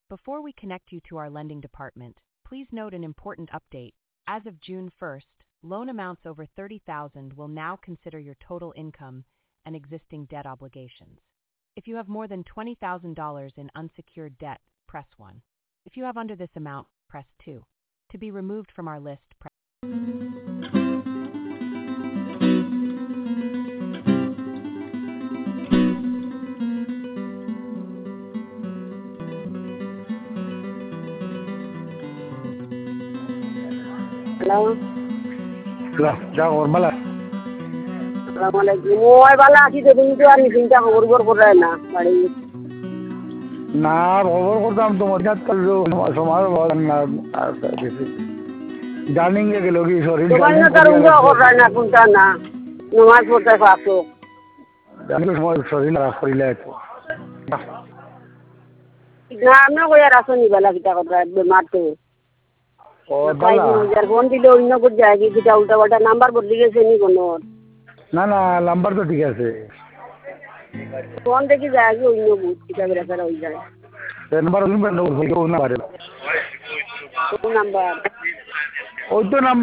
Before we connect you to our lending department, please note an important update. As of June 1st, loan amounts over $30,000 will now consider your total income and existing debt obligations. If you have more than $20,000 in unsecured debt, press 1. If you have under this amount, press 2. To be removed from our list, press Hello. Hello, Jago Mala. Assalamualaikum. Oi bala aছি তো তুমি তো আর চিন্তা খবর করে না বাড়ি না খবর করতাম তোমার সাথে কালো সমাজ বলেন না জানিং গেল কি শরীর তোমার না তার উঙ্গ করে না কোনটা না নামাজ পড়তে পারছো জানি সময় শরীর খারাপ করিলে তো না আমরা কই আর আসনি বলা কিটা কথা বেমার তো ও বালা যার ফোন দিলে অন্য কোন জায়গায় কিটা উল্টা পাল্টা নাম্বার বদলে গেছে নি কোনো না না নাম্বার তো ঠিক আছে ফোন দেখি যায় অন্য বুঝ কিটা বেরা হই যায় নাম্বার তুমি বন্ধ করে দাও না পারে কোন নাম্বার ওই তো নাম্বার